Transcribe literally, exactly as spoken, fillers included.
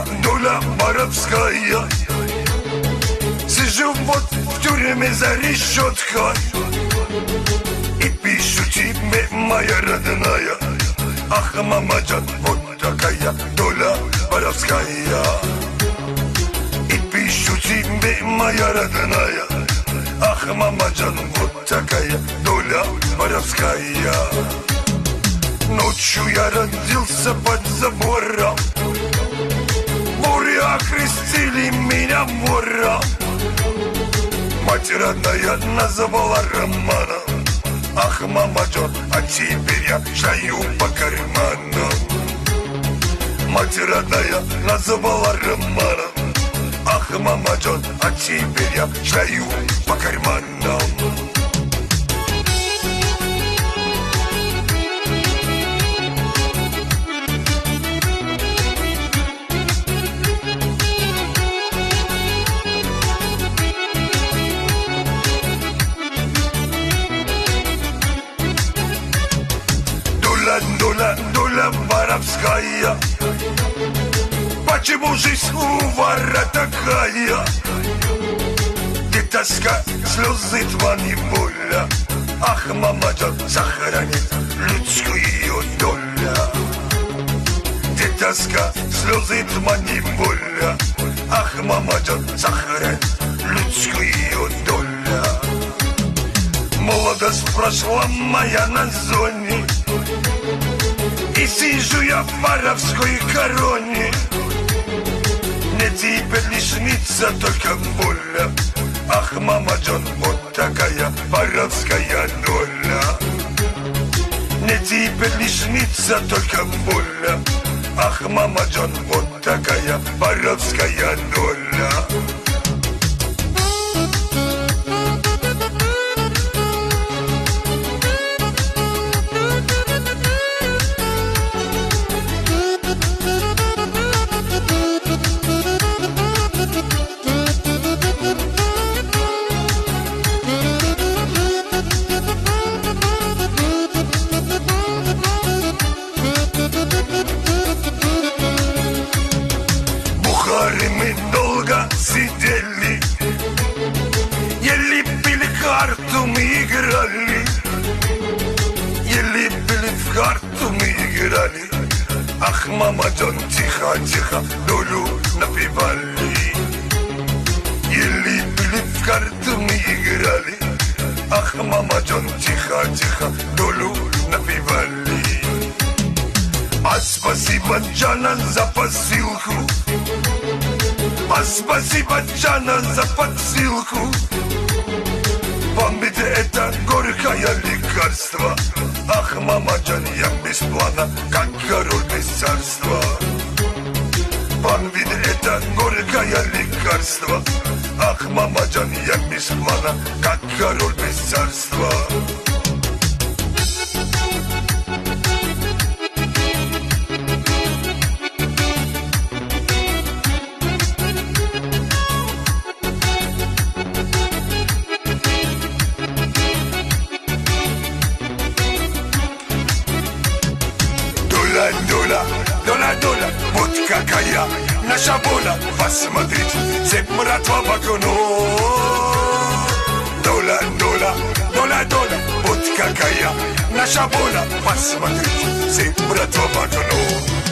моя доля воровская. Сижу вот в тюрьме за решеткой и пишу тебе, моя родная. Ах, мамаджан, вот такая доля воровская. И пишу тебе, моя родная. Ах, мамаджан, вот такая доля воровская. Ночью я родился под забором, воры окрестили меня вором. Мать родная назвала Романом. Ах, мамаджан, а теперь я шаю по карманам. Мать родная назвала Романом. Ах, мамаджан, а теперь я шаю по карманам. Доля, доля воровская. Почему жизнь у вора такая? Где тоска, слезы, тьма, неволя. Ах, мамаджан, сохранит людскую доля. Где тоска, слезы, тьма, неволя. Ах, мамаджан, сохранит людскую доля. Молодость прошла моя на зоне, и сижу я в воровской короне. Мне теперь лишь снится только воля. Ах, мамаджан, вот такая воровская доля. Мне теперь лишь снится только воля. Ах, мамаджан, вот такая воровская доля. Мы долго сидели, ели пили карту, мы играли. Ели пили в карту, мы играли. Ах, мамаджан, тихо, тихо, долю напевали. Ели пили в карту, мы играли. Ах, мамаджан, тихо, тихо, долю напевали. А спасибо, Джана, за посылку. А спасибо, Джана, за подстилку. Вам ведь это горькое лекарство. Ах, мамаджан, я без плана, как король без царства. Вам ведь это горькое лекарство. Ах, мамаджан, я без плана, как король без царства. Доля, доля, доля, вот какая наша воля. Посмотрите, цепь мертва в окно. Доля, доля, доля, доля, вот какая наша воля. Посмотрите, цепь мертва в окно.